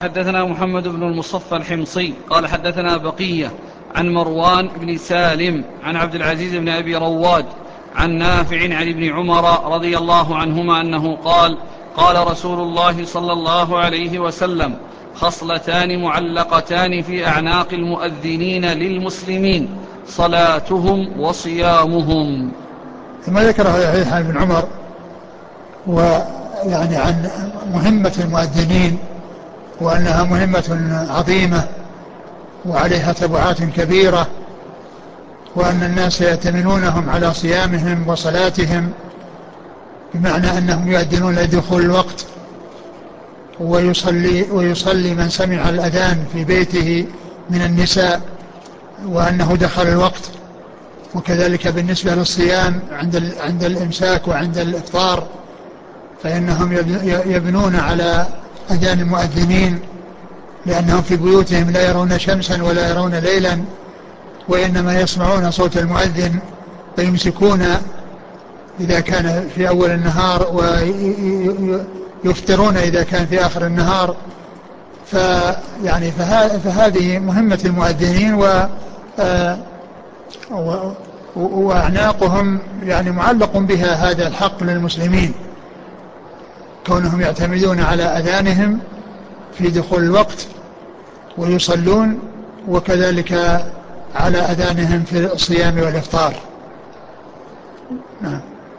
حدثنا محمد بن المصفى الحمصي قال حدثنا بقية عن مروان بن سالم عن عبد العزيز بن أبي رواد عن نافع عن ابن عمر رضي الله عنهما أنه قال قال رسول الله صلى الله عليه وسلم: خصلتان معلقتان في أعناق المؤذنين للمسلمين: صلاتهم وصيامهم. ثم ذكر هذا الحديث عن ابن عمر، ويعني عن مهمة المؤذنين، وأنها مهمة عظيمة وعليها تبعات كبيرة، وأن الناس يأتمنونهم على صيامهم وصلاتهم، بمعنى أنهم يؤذنون لدخول الوقت، ويصلي من سمع الأذان في بيته من النساء وأنه دخل الوقت. وكذلك بالنسبة للصيام عند الإمساك وعند الإفطار، فإنهم يبنون على أذان المؤذنين، لأنهم في بيوتهم لا يرون شمسا ولا يرون ليلا، وإنما يسمعون صوت المؤذن فيمسكون إذا كان في أول النهار، ويفطرون إذا كان في آخر النهار. فهذه مهمة المؤذنين، وأعناقهم يعني معلق بها هذا الحق للمسلمين، كونهم يعتمدون على أذانهم في دخول الوقت ويصلون، وكذلك على أذانهم في الصيام والإفطار. نعم.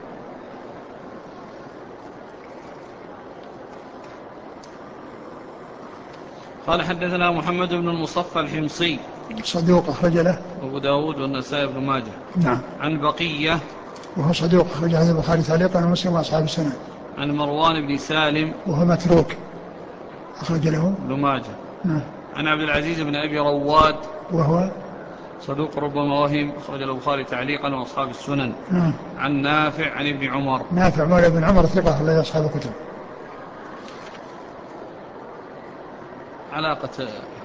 قال حدثنا محمد بن المصفى الحمصي صدوق أخرج له أبو داود والنسائي بن ماجه. نعم. عن بقية وهو صدوق أخرج له البخاري تعليقا ومسلم وأصحاب السنن. عن مروان بن سالم وهو متروك أخرج له ابن ماجه. نعم. عن عبد العزيز بن أبي رواد وهو صدوق ربما وهم، أخرج له البخاري تعليقا وأصحاب السنن. نعم. عن نافع عن ابن عمر. نافع مولى ابن عمر ثقة أخرج أصحاب الكتب. علاقة